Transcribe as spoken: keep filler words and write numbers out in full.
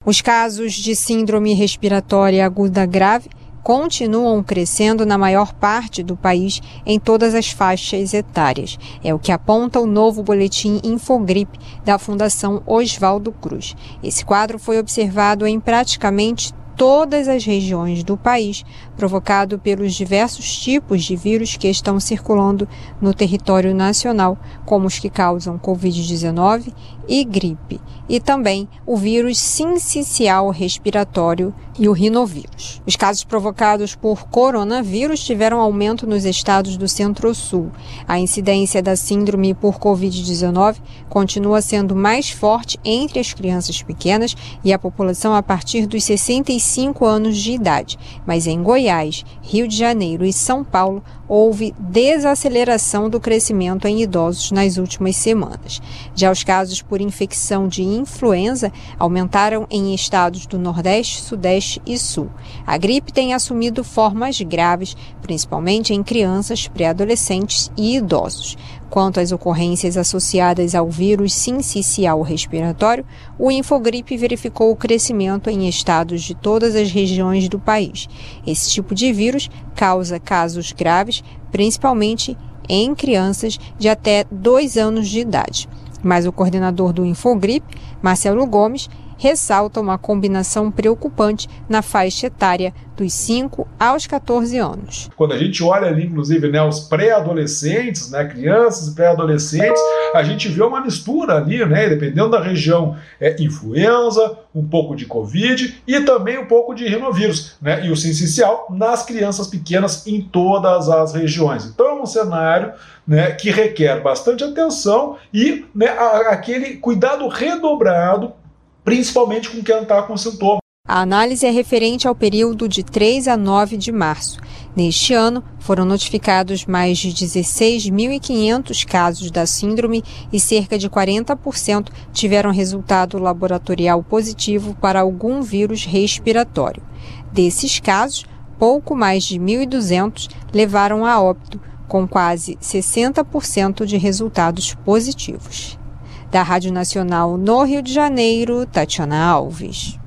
Os casos de síndrome respiratória aguda grave continuam crescendo na maior parte do país em todas as faixas etárias. É o que aponta o novo boletim Infogripe da Fundação Oswaldo Cruz. Esse quadro foi observado em praticamente todas as regiões do país, provocado pelos diversos tipos de vírus que estão circulando no território nacional, como os que causam covid dezenove e gripe, e também o vírus sincicial respiratório e o rinovírus. Os casos provocados por coronavírus tiveram aumento nos estados do Centro-Sul. A incidência da síndrome por covid dezenove continua sendo mais forte entre as crianças pequenas e a população a partir dos sessenta e cinco anos de idade, mas em Goiás, Rio de Janeiro e São Paulo houve desaceleração do crescimento em idosos nas últimas semanas. Já os casos por infecção de influenza aumentaram em estados do Nordeste, Sudeste e Sul. A gripe tem assumido formas graves, principalmente em crianças, pré-adolescentes e idosos. Quanto às ocorrências associadas ao vírus sincicial respiratório, o Infogripe verificou o crescimento em estados de todas as regiões do país. Esse tipo de vírus causa casos graves, principalmente em crianças de até dois anos de idade. Mas o coordenador do Infogripe, Marcelo Gomes, ressalta uma combinação preocupante na faixa etária dos cinco aos quatorze anos. Quando a gente olha ali, inclusive, né, os pré-adolescentes, né, crianças e pré-adolescentes, a gente vê uma mistura ali, né, dependendo da região, é influenza, um pouco de covid e também um pouco de rinovírus, né, e o sincicial nas crianças pequenas em todas as regiões. Então é um cenário, né, que requer bastante atenção e, né, a, aquele cuidado redobrado, principalmente com quem está com sintoma. A análise é referente ao período de três a nove de março. Neste ano, foram notificados mais de dezesseis mil e quinhentos casos da síndrome e cerca de quarenta por cento tiveram resultado laboratorial positivo para algum vírus respiratório. Desses casos, pouco mais de mil e duzentos levaram a óbito, com quase sessenta por cento de resultados positivos. Da Rádio Nacional no Rio de Janeiro, Tatiana Alves.